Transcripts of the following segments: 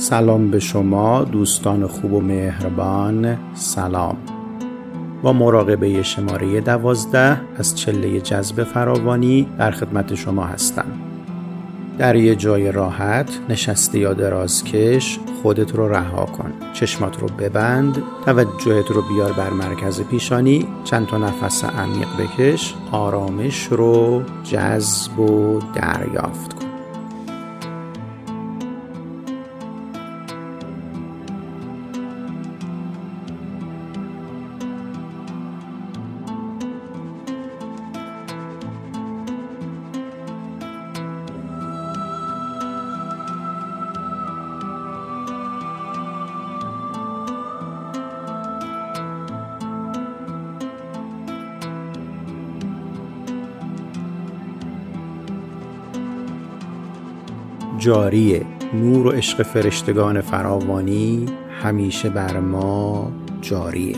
سلام به شما دوستان خوب و مهربان. سلام. با مراقبه شماره 12 از چله جذب فراوانی در خدمت شما هستم. در یه جای راحت نشسته یا درازکش خودت رو رها کن. چشمات رو ببند، توجهت رو بیار بر مرکز پیشانی، چند تا نفس عمیق بکش، آرامش رو جذب و دریافت کن. جاریه. نور و عشق فرشتگان فراوانی همیشه بر ما جاریه.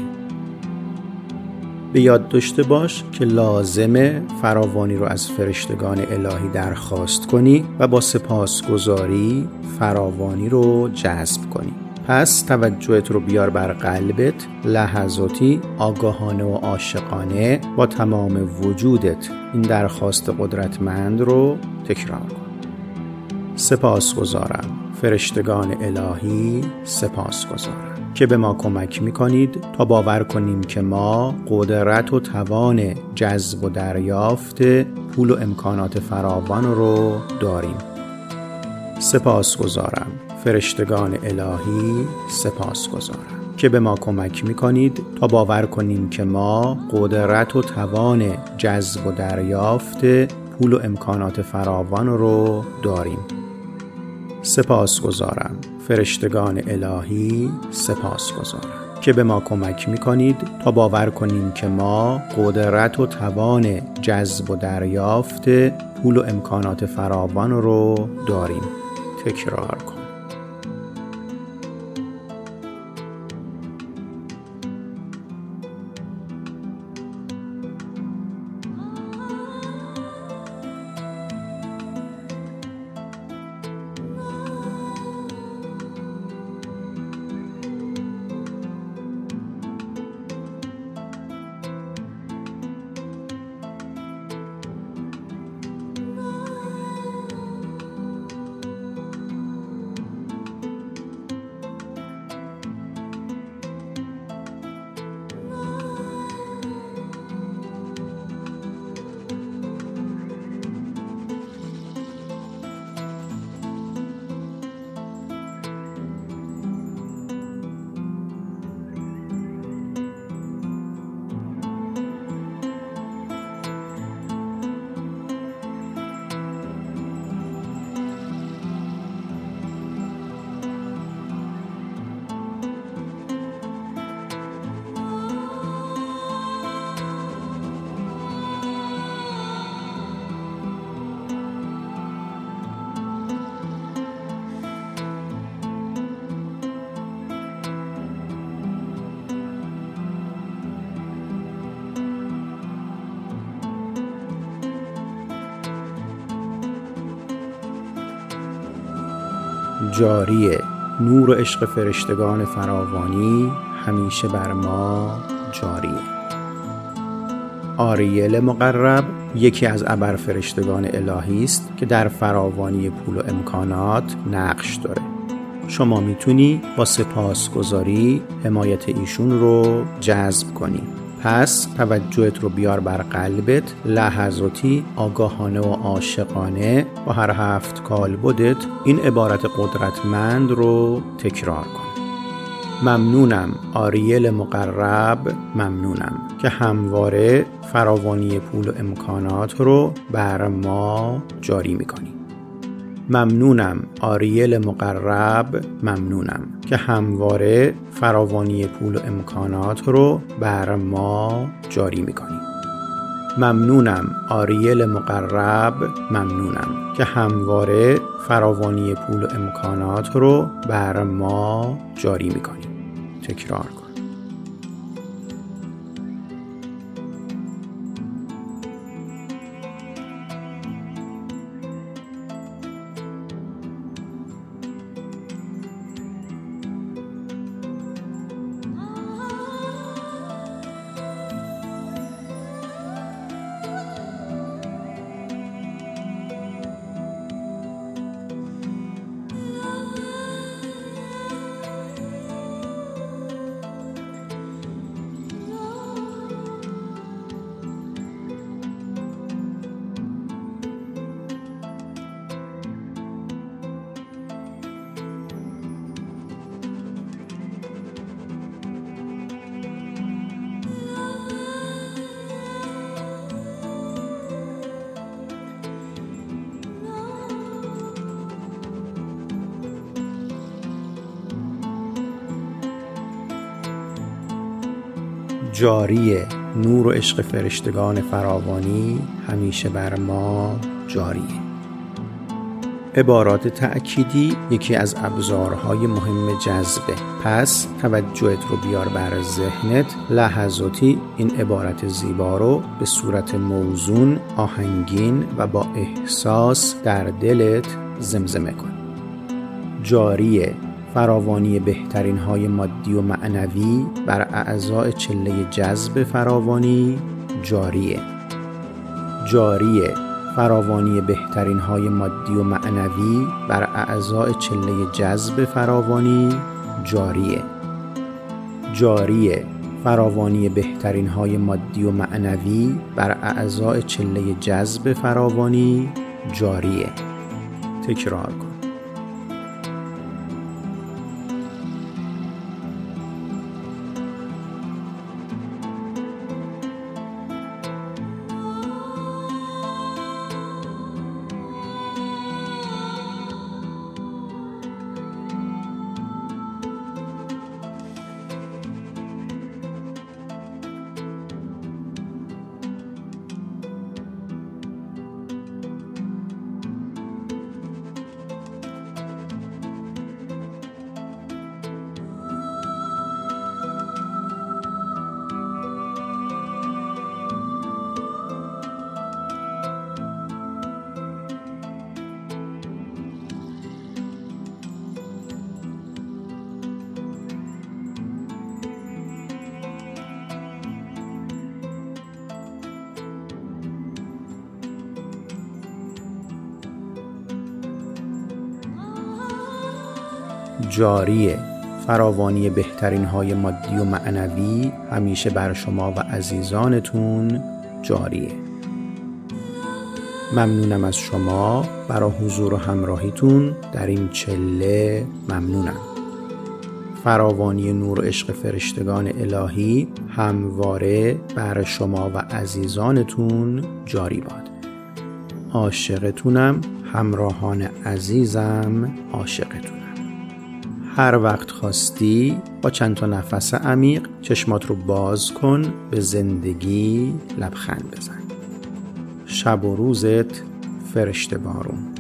به یاد داشته باش که لازمه فراوانی رو از فرشتگان الهی درخواست کنی و با سپاسگزاری فراوانی رو جذب کنی. پس توجهت رو بیار بر قلبت، لحظاتی آگاهانه و عاشقانه با تمام وجودت این درخواست قدرتمند رو تکرار کن. سپاسگزارم فرشتگان الهی، سپاسگزارم که به ما کمک میکنید تا باور کنیم که ما قدرت و توان جذب و دریافت پول و امکانات فراوان رو داریم. سپاسگزارم فرشتگان الهی، سپاسگزارم که به ما کمک میکنید تا باور کنیم که ما قدرت و توان جذب و دریافت پول و امکانات فراوان رو داریم. سپاسگزارم فرشتگان الهی، سپاسگزارم که به ما کمک میکنید تا باور کنیم که ما قدرت و توان جذب و دریافت پول و امکانات فراوان رو داریم. تکرار کن. جاریه. نور و عشق فرشتگان فراوانی همیشه بر ما جاریه. آریل مقرب یکی از ابر فرشتگان الهی است که در فراوانی پول و امکانات نقش داره. شما میتونی با سپاسگزاری حمایت ایشون رو جذب کنی. پس توجهت رو بیار بر قلبت، لحظاتی آگاهانه و عاشقانه با هر 7 کالبدت این عبارت قدرتمند رو تکرار کن. ممنونم آریل مقرب، ممنونم که همواره فراوانی پول و امکانات رو بر ما جاری میکنی. ممنونم آریل مقرب، ممنونم که همواره فراوانی پول و امکانات رو بر ما جاری میکنی. ممنونم آریل مقرب، ممنونم که همواره فراوانی پول و امکانات رو بر ما جاری میکنی. تکرار کن. جاری نور و عشق فرشتگان فراوانی همیشه بر ما جاریه. عبارات تأکیدی یکی از ابزارهای مهم جذبه. پس توجهت رو بیار بر ذهنت، لحظاتی این عبارت زیبا رو به صورت موزون، آهنگین و با احساس در دلت زمزمه کن. جاری فراوانی بهترین های مادی و معنوی بر اعضای چله جذب فراوانی جاریه. جاری فراوانی بهترین های مادی و معنوی بر اعضای چله جذب فراوانی جاریه. جاری فراوانی بهترین های مادی و معنوی بر اعضای چله جذب فراوانی جاریه. تکرار کن. جاری فراوانی بهترین های مادی و معنوی همیشه بر شما و عزیزانتون جاریه. ممنونم از شما برای حضور و همراهیتون در این چله. ممنونم. فراوانی نور و عشق فرشتگان الهی همواره بر شما و عزیزانتون جاری باد. عاشقتونم. همراهان عزیزم عاشقتونم. هر وقت خواستی با چند تا نفس عمیق چشمات رو باز کن، به زندگی لبخند بزن. شب و روزت فرشته بارون.